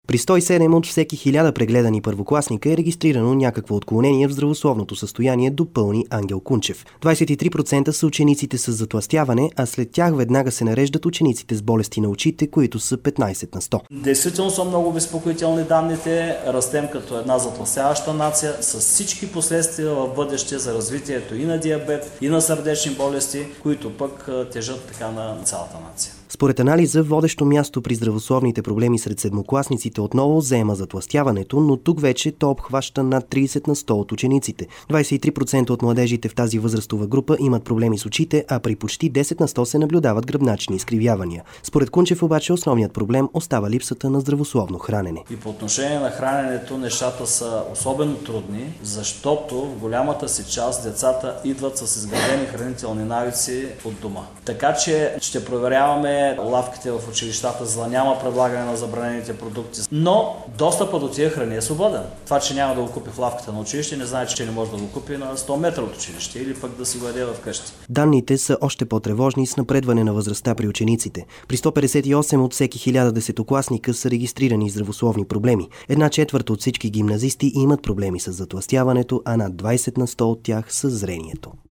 При 107 от всеки 1000 прегледани първокласника е регистрирано някакво отклонение в здравословното състояние, допълни Ангел Кунчев. 23% са учениците с затлъстяване, а след тях веднага се нареждат учениците с болести на очите, които са 15 на 100. Действително са много безпокоителни данните. Растем като една затлъстяваща нация с всички последствия в бъдеще за развитието и на диабет, и на сърдечни болести, които пък тежат така на цялата нация. Според анализа, водещо място при здравословните проблеми сред седмокласниците отново заема затлъстяването, но тук вече то обхваща над 30 на 100 от учениците. 23% от младежите в тази възрастова група имат проблеми с очите, а при почти 10 на 100 се наблюдават гръбначни изкривявания. Според Кунчев обаче основният проблем остава липсата на здравословно хранене. И по отношение на храненето нещата са особено трудни, защото в голямата си част децата идват с изградени хранителни навици от дома. Така че ще проверяваме лавките в училищата, за да няма предлагане на забранените продукти. Но достъпът до тия храни е свободен. Това, че няма да го купи в лавката на училище, не значи, че не може да го купи на 100 метра от училище или пък да си го яде вкъщи. Данните са още по-тревожни с напредване на възрастта при учениците. При 158 от всеки 1000 десетокласника са регистрирани здравословни проблеми. 1/4 от всички гимназисти имат проблеми с затлъстяването, а над 20 на 100 от тях с зрението.